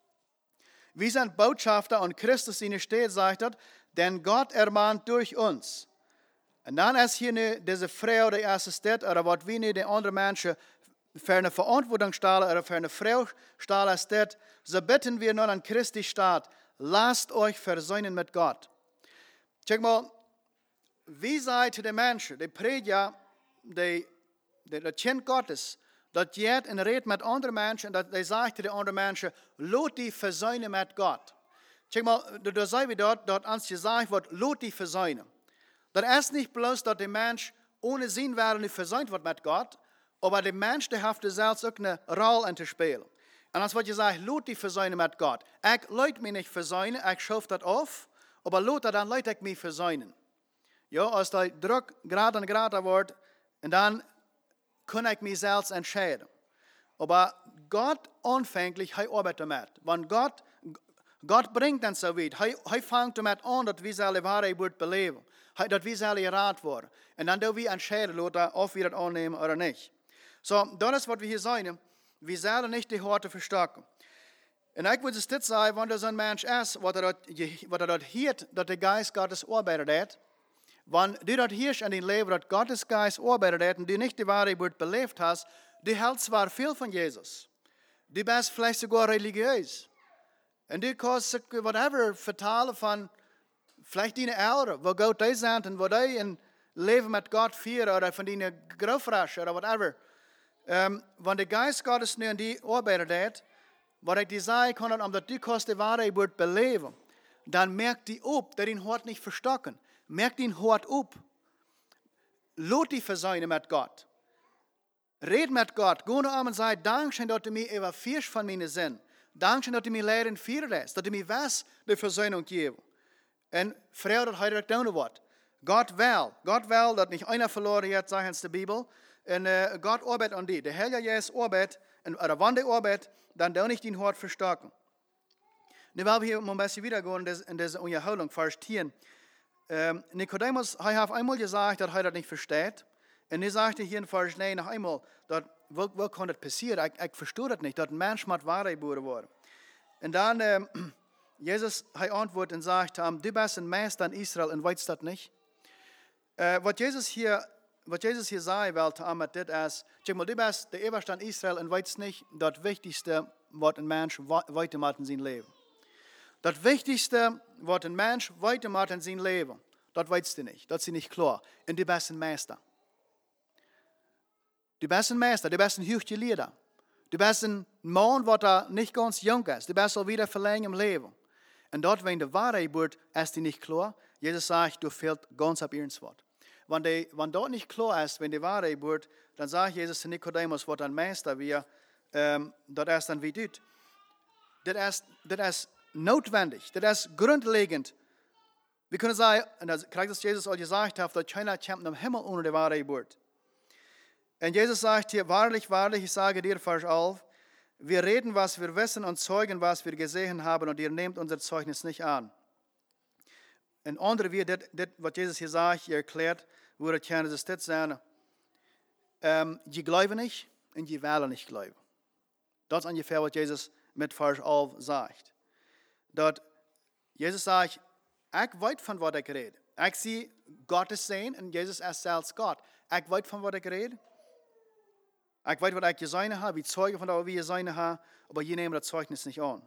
Wir sind Botschafter und Christus in der steht, sagt er, denn Gott ermahnt durch uns. Und dann ist hier ne, diese Frau, die assistiert, oder was wir ne, die anderen Menschen für eine Verantwortung stellen, oder für eine Frau stellen, steht, so bitten wir nun an Christi Staat, lasst euch versöhnen mit Gott. Check mal, wie seid ihr die Menschen, die Prediger, die, die, die Kind Gottes, dat je en redt met andere mensen en dat hij zegt tegen de andere mensen, laat die verzuinen met God. Kijk maar, daar zijn we dat, dat als je zegt wordt, laat die verzuinen. Dat is niet bloos dat de mens ohne zin werden niet verzuind wordt met God, maar de mens die heeft zelfs ook een rol in te spelen. En als wat je zegt, laat die verzuinen met God. Ik laat me niet verzuinen, ik schoof dat af, maar laat dat dan laat ik me verzuinen. Ja, als dat druk grader en grader wordt, en dan kann ich mich selbst entscheiden. Aber Gott anfänglich, er arbeitet damit. Wenn Gott, Gott bringt uns so weit, er, er fängt damit an, dass wir seine Wahrheit beleben, dass wir seine Rat werden. Und dann dürfen wir entscheiden, ob wir das annehmen oder nicht. So, das ist, was wir hier sagen. Wir sollen nicht die Worte verstärken. Und ich würde es das sagen, wenn da so ein Mensch ist, was er dort hört, dass der Geist Gottes arbeitet, wenn du das hörst in dein Leben, dass Gottes Geist arbeitet hat und du nicht die Wahrheit belebt hast, du hältst zwar viel von Jesus. Du bist vielleicht sogar religiös. Und du kannst whatever vertalen von vielleicht deine Eltern, wo Gott die sind und wo die ein Leben mit Gott führen oder von deinen Großeltern oder whatever. Um, wenn der Geist Gottes nur in die arbeitet hat, was ich dir sagen kann, um dass du kannst die Wahrheit beleben, dann merkt die ob, dass dein Hort nicht verstocken. Merk dein Hort op. Laat die verzuinen mit Gott. Red mit Gott. Geh nach ihm und sag, Dankeschön, dass du mir überführst von meinen Sinn. Dankeschön, dass du mir Lehren führen lässt. Dass du mir was die Versöhnung gibst. Und Frau, dass heute das tun wird. Gott will. Gott will, dass nicht einer verloren hat, sagt uns die Bibel. Und uh, Gott arbeitet an die. Der Heilige Geist arbeitet. Und oder wenn der arbeitet, dann darf nicht dein Hort verstärken. Nu wollen wir hier mal ein bisschen wiedergehen in diese Unterhaltung, Vers zehn. Um, Nikodemus, er hat einmal gesagt, dass er das nicht versteht. Und er sagte hier in Vers neun noch einmal, dass, wo, wo kann das passieren? Ich, ich verstehe das nicht, dass ein Mensch mit Wahrheit geboren wurde. Und dann, um, Jesus, er antwortet und sagt, um, du bist ein Meister in Israel und weißt das nicht. Uh, was Jesus hier, was Jesus hier sagen will, um, das ist, check mal, du bist der Oberste in Israel und weißt nicht, das Wichtigste, was ein Mensch weitermacht in seinem Leben. Das Wichtigste, was ein Mensch weitermacht in seinem Leben, das weißt du nicht. Das ist nicht klar. Und du bist ein Meister. Du bist ein Meister, du bist ein Hochgelehrter. Du bist ein Mann, der nicht ganz jung ist. Du bist auch wieder verlängert im Leben. Und dort, wenn die Wahrheit wird, ist die nicht klar. Jesus sagt, du fehlst ganz ab ihrem Wort. Wenn, die, wenn dort nicht klar ist, wenn die Wahrheit wird, dann sagt Jesus zu Nikodemus, was ein Meister wir, ähm, das ist dann wie du. Das ist, das ist notwendig, das ist grundlegend. Wir können sagen, und das kriegt Jesus auch gesagt hat, dass keiner kommt im Himmel ohne die Wahrheit wird. Und Jesus sagt hier, wahrlich, wahrlich, ich sage dir, Vers elf, wir reden, was wir wissen und zeugen, was wir gesehen haben und ihr nehmt unser Zeugnis nicht an. Und andere, wie das, das, was Jesus hier sagt, hier erklärt, würde gerne das das sein. Ähm, die glauben nicht und die wollen nicht glauben. Das ist ungefähr, was Jesus mit Vers elf sagt. dat Jesus sagt, ich weet van wat ik red. Ik zie Gottes zijn en Jezus is zelfs God. Ik weet van wat ik red. Ik weet wat ik gezien heb, wie Zeuge van dat wie gezien heb, aber je neemt dat Zeugnis niet aan.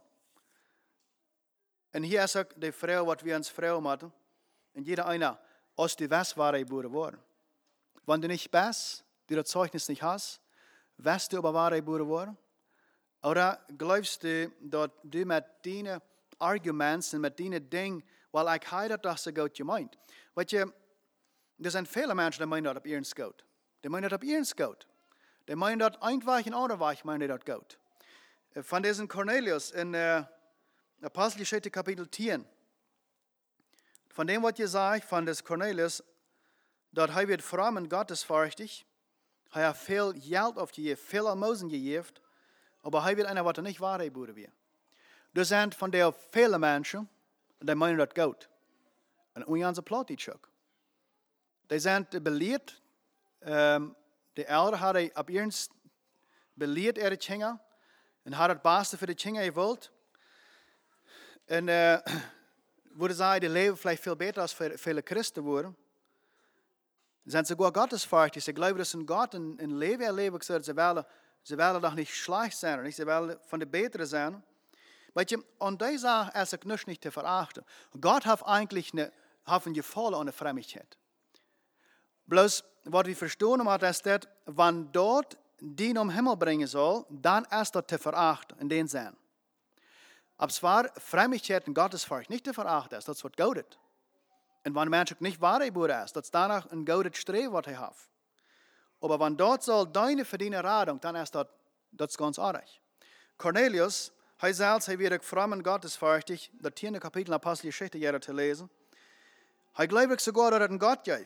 En hier is ook de vrouw wat we ons vrouw maken. En jeder einer, als du weißt, waar hij geboren worden. Wenn du nicht bist, die das Zeugnis nicht hast, weißt du aber, waar hij geboren worden? Oder glaubst du, dass du mit deinen Argumenten, mit deinen Dingen, weil ich habe das so gut gemeint. Weet je, er zijn viele Menschen, die meinen das auf ihren Scout. Die meinen das auf ihren Scout. Die meinen das einfach in andere Weich, meinen das gut. Von diesem Cornelius in äh, Apostelgeschichte Kapitel zehn. Von dem, was ihr sagt, von des Cornelius, dass er wird fromm und gottesfürchtig. Er hat viel Geld aufgegeben, viel Almosen gegeben, aber er wird einer, was er nicht wahr geboren wird. Das sind von der viele Menschen, die meinen das gut. Und unser Plot ist auch. Die sind belehrt, ähm, die Eltern haben ab ihren belehrt ihre Kinder und haben das Beste für die Kinder gewollt. Und äh, würde sagen, die leben vielleicht viel besser als viele Christen wurden. Sie sind sogar gottesfürchtig. Sie glauben, dass in Gott ein, ein Leben erleben können. Sie wollen, sie wollen doch nicht schlecht sein. Nicht? Sie wollen von den Besseren sein. Weet je, und die Sache ist auch nicht zu verachten. Gott hat eigentlich eine, hat ein Gefallen an der Frömmigkeit. Bloß, was wir verstehen müssen, ist, dass, wenn dort die um Himmel bringen soll, dann ist das zu verachten, in den Sinn. Aber zwar, Frömmigkeit und Gottesfurcht nicht zu verachten ist, das wird Gott. Und wenn ein Mensch nicht wahre Bruder ist, das ist danach ein Gott Streben, was er hat. Aber wenn dort soll deine verdiene Radung, dann ist das, das ist ganz artig. Cornelius, er selbst, er wird fromm und gottesfürchtig, das tiende Kapitel Apostelgeschichte jeder zu lesen. Er glaubt sogar, dass er einen Gott gibt.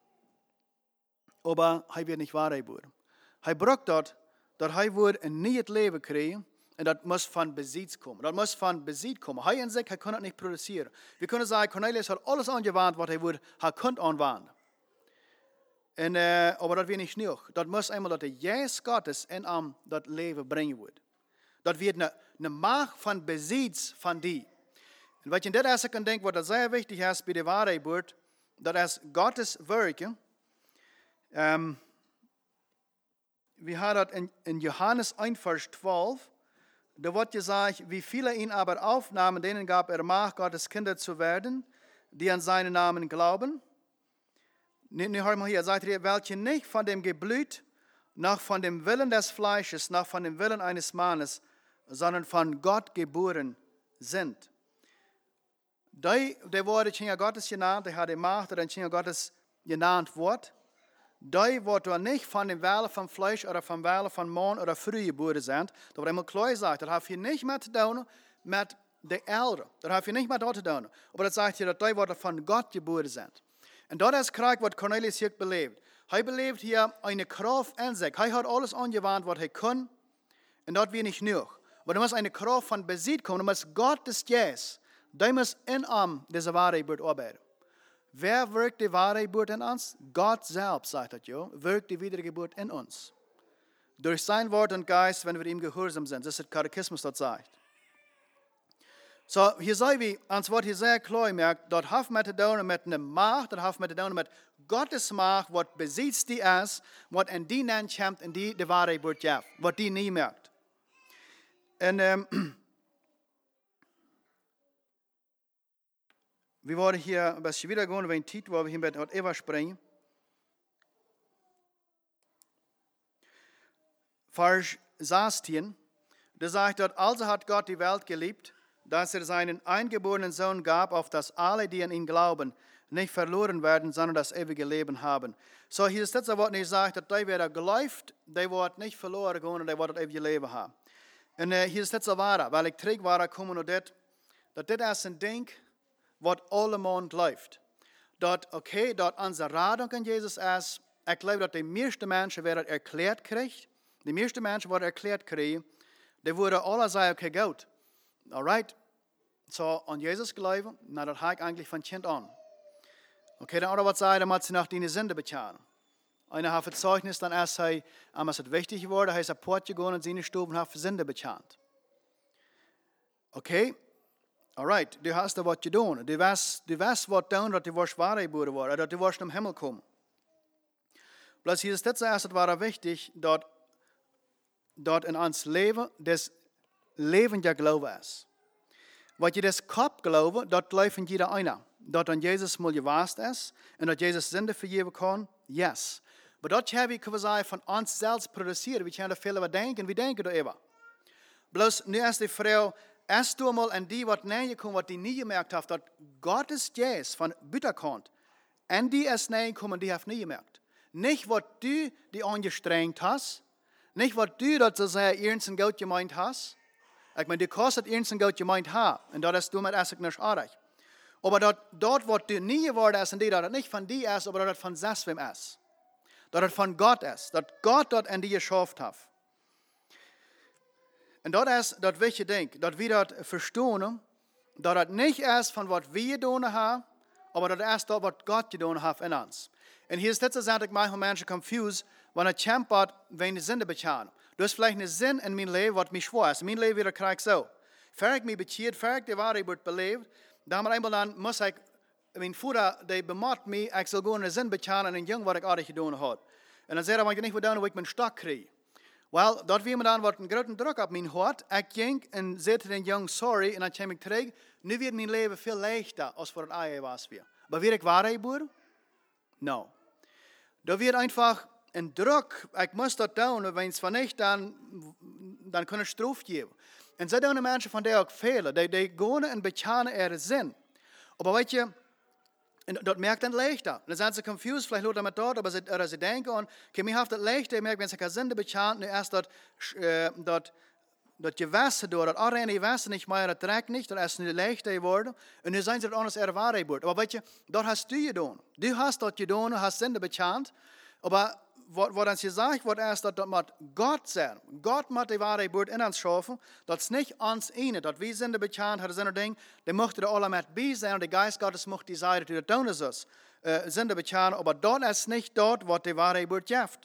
Aber er wird nicht wahre Bruder. Er braucht dort, dass er wird ein neues Leben kriegen. Und das muss von Besitz kommen. Das muss von Besitz kommen. Er in sich, er kann das nicht produzieren. Wir können sagen, Cornelius hat alles angewandt, was er, wird, er konnte anwenden. Und, äh, aber das wird nicht genug. Das muss einmal, dass der Jesus Gottes in ihm das Leben bringen wird. Das wird eine, eine Macht von Besitz von dir. Und wenn ich in der erste kann denken, was das sehr wichtig ist bei der Wahrheit wird, das ist Gottes Werke. Ähm, wir haben das in, in Johannes eins, Vers zwölf. Da wird gesagt, wie viele ihn aber aufnahmen, denen gab er Macht, Gottes Kinder zu werden, die an seinen Namen glauben. Nicht hör mal hier, sagt er, welche nicht von dem Geblüt, noch von dem Willen des Fleisches, noch von dem Willen eines Mannes, sondern von Gott geboren sind. Die, die wurde Kinder Gottes genannt, die hat die Macht, die Kinder Gottes genannt wird. Die wordt nicht von dem Welle von Fleisch oder vom Welle von Mann oder früh geboren sind. Da wordt immer klar gesagt, das hat hier nicht mehr zu tun mit den Eltern. Das hat hier nicht mehr dort zu tun. Aber das sagt hier, dass die Worte von Gott geboren sind. Und das ist Krieg, was Cornelius hier belebt. Er belebt hier eine Kraft in sich. Er hat alles angewandt, was er kann. Und das wird nicht genug. Aber da muss eine Kraft von Besitz kommen. Da muss Gott des Jes, der muss in ihm diese Wahrheit arbeiten. Wer wirkt die wahre Geburt in uns? Gott selbst, sagt das ja, wirkt die Wiedergeburt in uns. Durch sein Wort und Geist, wenn wir ihm gehorsam sind. Das ist der Katechismus, das sagt. So, hier sei wie, ans Wort hier sehr klar merkt, dort hat man zu tun mit einer Macht, dort hat man zu tun mit Gottes Macht, was besitzt die ist, was in die nennt kämpft, in die die wahre Geburt gibt, was die nie merkt. Und, ähm, wir wollen hier ein bisschen wieder gehen, wenn Titel, wo wir hier mit Eva sprechen. Vers sechzehn, da sagt dort, also hat Gott die Welt geliebt, dass er seinen eingeborenen Sohn gab, auf dass alle, die an ihn glauben, nicht verloren werden, sondern das ewige Leben haben. So, hier ist das Wort nicht sagt, dass die werden geläuft, die wird nicht verloren gehen und die wird das ewige Leben haben. Und äh, hier ist das wahr, weil ich träge war, kommen und das, dass das ist ein Ding, was allemal läuft. Dort, okay, dort unsere Radung an Jesus ist, ich glaube, dass die meisten Menschen werden erklärt kriegt, die meisten Menschen werden erklärt kriegen, die würden alle sagen, okay, gut, alright, so an Jesus glauben, na, das habe ich eigentlich von Kind an. Okay, dann oder was sagen, dann muss sie nach deine Sünde bezahlen. Einer hat Zeugnis, dann erst sei, aber es ist wichtig geworden, er ist Port gegangen und seine Stuben hat für Sünde bezahlt. Okay, Alright, du hast da wat gedaan. Du was, du was wat doen dat du was ware geboren worden, dat du was zum Himmel kommen. Bloß hier ist das zuerst, das war wichtig, dass dort in ons Leben das Leben ja Glaube ist. Wat je das Kopf glaube, das läuft in jeder einer. Dass an Jesus mal gewast ist und dass Jesus Sünde vergeben kann, yes. Aber das habe ich quasi von uns selbst produziert. Wir können viel über denken, wir denken darüber. Bloß, nu ist die Frau, erst du mal an die, was näher kommt, was die nie gemerkt hat, dass Gottes Jesus von Bütterkant, an die ist näher kommen, die hat nie gemerkt. Nicht, was du die angestrengt hast, nicht, was du dort so sehr ernst und gut gemeint hast. Ich meine, du kannst das ernst und gut gemeint haben, und das ist du mit erst nicht artig. Aber dort, dort, was du nie geworden ist, und die, das nicht von dir ist, aber das von Seswem ist. Das von Gott ist. Dass Gott dort an dir geschafft hat. Und das ist das wichtige Ding, dass wir das verstehen, dass das nicht ist von was wir getan haben, aber das ist das, was Gott getan hat in uns. Und hier ist das, dass ich manchmal Menschen confused, wenn er kämpft, wenn die Sünde bekehren. Du hast vielleicht einen Sinn in mein Leben, was mich schwer ist. Mein Leben wieder kriegt so. Wenn ich mich bekehrt, wenn ich die Wahrheit wird belebt, dann einmal dann muss ich, mein Vater, der bemacht mich, ich soll gerne Sinn bekehren und ein Jung, was ich alles getan habe. Und dann sagt er, wenn ich nicht mehr tun, wo ich meinen Stock kriege. Well, dort wie mir dann wat einen großen Druck auf mein Hart. Ich ging und sagte den Jungen, sorry, und dann kam ich zurück. Nu wird mein Leben viel leichter, als vor das Eier was wir. Aber wird ich Wahrheit geboren? No. Da wird einfach ein Druck, ich muss das tun, und wenn es von nicht, dann, dann kann ich Strafe geben. Und so tun die Menschen von der auch Fehler. Die, die gehen und bekennen ihren Sinn. Aber weißt du, und dat merkt dan leichter. Dan zijn ze confused, vielleicht loopt dat met dat, aber ze, oder ze denken, und okay, mir haft dat leichter, ich merke, wenn sie keine Sünde bekannt, nu erst dat, äh, dat, dat Gewässer door, dat arene Gewässer nicht mehr, dat Dreck nicht, dat ist nu leichter geworden, und nu zijn ze dat anders ervaren geworden. Aber weißt du, dat hast du gedaan. Du hast dat gedaan, du hast Sünde bekannt, aber wat, wat ons gesagt wordt, ist, dat dat moet Gott sein. Gott moet die Wahrheit in uns schaffen, dat is nicht uns eine, dat wir Sünde bekannt, hat so ein Ding, der möchte da alle mit bei sein, und der Geist Gottes möchte die Seite, die tun ist es, äh, Sünde bekannt, aber dort ist nicht dort, was die Wahrheit gibt.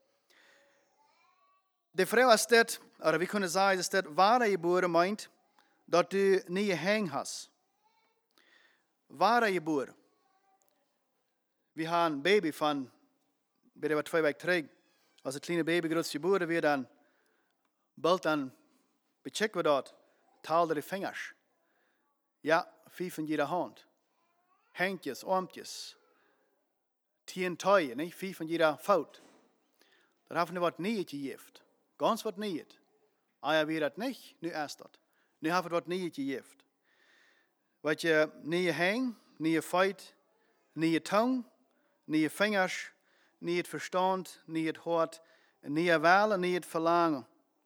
Die Frau ist das, oder wir können sagen, dass das Wahrheit geboren meint, dass du nie hängen hast. Wahrheit geboren. Wir haben ein Baby von bij de twee weken terug, als het kleine baby groot geboren werd, dan bald dan bechecken we dat, taalde de vingers. Ja, vijf in jeder hand. Handjes, armpjes, tien tooien, niet? Vijf in jeder fout. Dat hebben we wat niet gegeven. Ganz wat niet. Ah ja, weer dat niet, nu is dat. Nu hebben we wat niet gegeven. Wat je, niet je hang, niet je fout, niet je tong, niet je vingers, niet het verstand, niet het hart, niet het willen, niet het verlangen.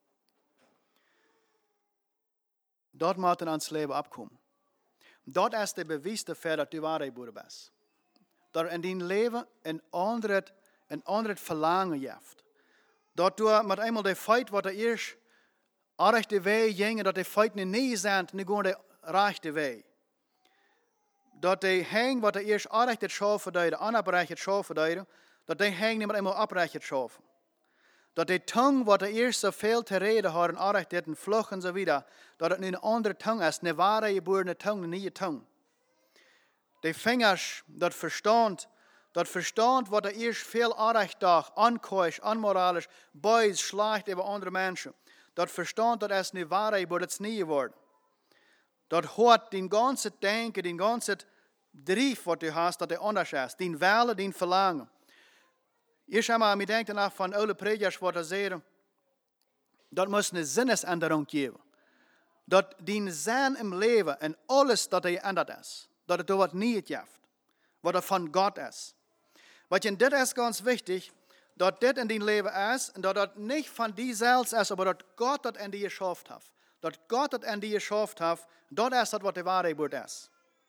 Dat moet in ons leven opkomen. Dat is de bewijs dafür, dat du waarheid bent. Dat in dein leven een ander, een ander verlangen hebt. Dat du met eenmaal de feit wat er eerst rechte weg ging, dat de feiten niet zijn, nu gaan de rechte weg. Dat de hang wat er eerst recht het schaffen deed, ander het schaffen deed, dat de hang niet meer eenmaal oprecht het schaffen. Dat de tong wat er eerst zoveel te reden hadden, aardig deed en vlug en zo wieder, dat het nu een andere tong is, een ware geboren tong, een nieuwe tong. De vingers, dat verstand, dat verstand wat er eerst veel aardig dacht, onkoisch, onmoralisch, boys, slecht over andere mensen. Dat verstand, dat is nu ware geboren, dat is niet geworden. Dat hoort die ganze denken, die ganze drief wat je hast, dat er anders is. Die willen, die verlangen. Eerst einmal, ik denk danach van oude predikers wat er zeiden, dat moet een sinnesänderung geven. Dat die zin im leven en alles dat er geändert is, dat het door wat niet heeft, wat er van God is. Want je, dit is ganz wichtig, dat dit in die leven is, en dat het niet van die zelfs is, maar dat God dat in die geschaffen heeft. Dat God dat in die geschaffen heeft, dat is dat wat de waarheid is.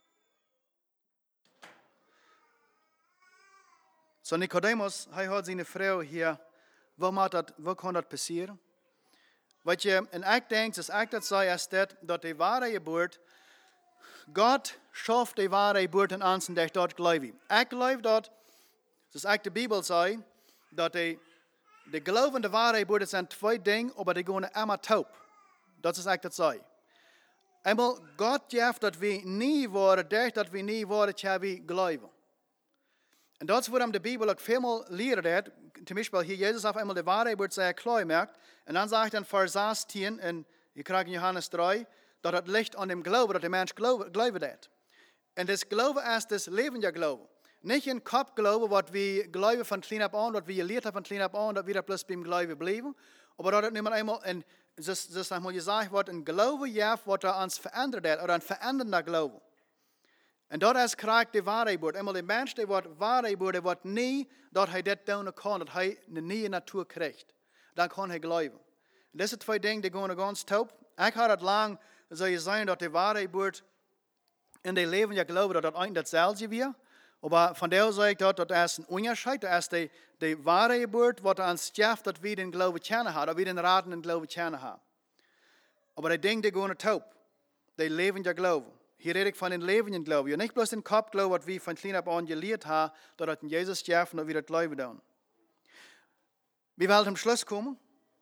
So Nicodemus, hij had zijn vrouw hier, waar, dat, waar kan dat passeren? Weet je, en ik denk, als ik dat zei, is dat, dat de ware geboorte, God schafft de ware geboorte in ons en dat dat geloof ik. Ik geloof dat, zoals ik de Bijbel zei, dat de, de geloof en de ware geboorte zijn twee dingen, maar die gaan allemaal taub. Dat is ik dat zei. Einmal Gott gef dat we nie worden, dech dat we nie worden, tja we geloven. En dat is waarom de Bibel ook veelmaal leren dat. Zum Beispiel hier Jesus auf einmal die Wahrheit wird sehr klar merkt. Und dann sagt er in Vers zestien, und je krijgt in Johannes drei, dat het licht aan dem Glauben, dat de mens geloven dat. En das Glauben ist das Leben ja Glauben. Nicht in Kopf Glauben, was wir glauben von klein ab an, was wir gelehrt haben von klein ab an, dass wir bloß beim Glauben bleiben. Aber dat het niet meer einmal, en das, das nochmal gesagt wird, ein Glaube ja, was er uns verändert hat, oder ein verändernder Glaube. En dat is krijgt de waarheid wordt. Eenmaal de mens die wordt waarheid wordt, wordt niet dat hij dat doen kan, dat hij een nieuwe natuur krijgt. Dan kan hij geloven. Dat zijn twee dingen die gaan ganz taub. Ik had het lang, zou je zeggen, dat de waarheid wordt in de leven, ja geloven dat dat eigenlijk hetzelfde weer. Maar van daar zeg ik dat dat is een onderscheid. Dat is de, de waarheid wordt, wat ons schafft, dat we den geloven kennen hebben, dat we den raten den geloven kennen hebben. Maar die dingen die gaan taub. Die leven ja geloven. Hier rede ich von den levenden Glauben. Ja, nicht bloß den Kopfglauben, was wir von klein ab an gelehrt haben, dass das in Jesus sterben und wir das Glauben tun. Wir wollen zum Schluss kommen.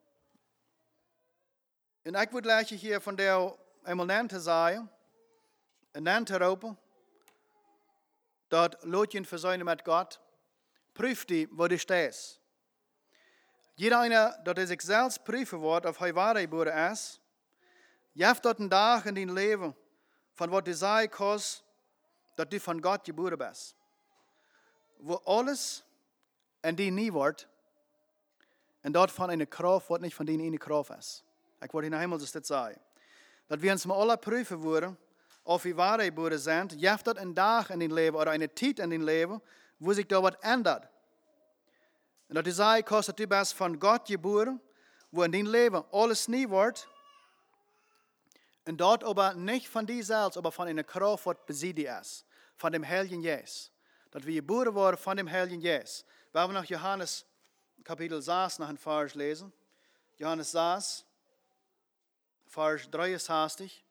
Und ich würde gleich hier von der einmal nannte sagen, und nannte roepen, dass Leute versäumen mit Gott, prüft die, wo du stehst. Jeder einer, der sich selbst prüfen wird, auf die Wahrheit ist, jaft dort einen Tag in dein Leben, von wat du sagen kannst, dass du von Gott geboren bist. Wo alles in dir nie wird, und dort von einer Kraft, was nicht von dir eine Kraft ist. Ich wollte in einmal das sagen. Dass wir uns mal alle prüfen würden, ob wir wahre geboren sind, jaft dort ein Tag in dein Leben oder eine Zeit in dein Leben, wo sich da was ändert. Und dass du sagen kannst, dass du bist von Gott geboren, wo in dein Leben alles nie wird, und dort aber nicht von dir selbst, aber von einer Kraft, die besiegt ist. Von dem Heiligen Jesus. Dass wir geboren wurden von dem Heiligen Jesus. Wenn wir nach Johannes Kapitel sechs nach einem Vers lesen. Johannes sechs, Vers dreiundsechzig.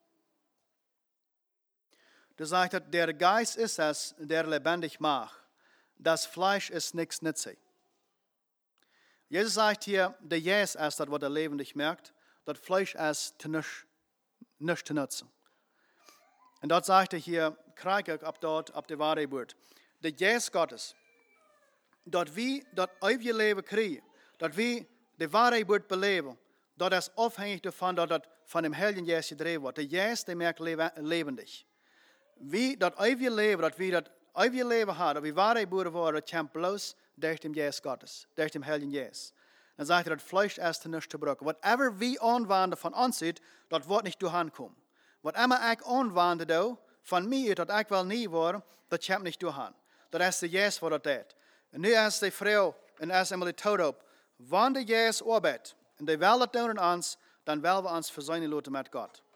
Da sagt er, der Geist ist es, der lebendig macht. Das Fleisch ist nichts nützlich. Jesus sagt hier, der Jesus ist das, was er lebendig merkt. Das Fleisch ist zu nichts. Nicht zu nutzen. Und dort sagt er hier, krieg ich ab dort, ab der Wahrheit wird. Der Jesus Gottes, dort wir das ewige Leben kriegen, dort wir die Wahrheit wird beleben, dort ist abhängig davon, dass das von dem Heiligen Jesus gedreht wird. Der Jesus, der merkt lebendig. Wie das ewige Leben, dass wir das ewige Leben haben, dass wir Wahrheit werden, das kommt bloß durch den Jesus Gottes, durch den Heiligen Jesus. Dann sagt er, das Fleisch ist nicht zu brauchen. Whatever wir anwenden von uns sieht, das wird nicht durchkommen. Was immer ich anwende von mir, das ich will nie werden, das kommt nicht durch. Das ist der Jesus, was das tut. Und nu ist die Frau, und ist einmal die Tod, wenn der Jesus arbeitet, und die will das tun in uns, dann wollen wir uns versöhnen lassen mit Gott.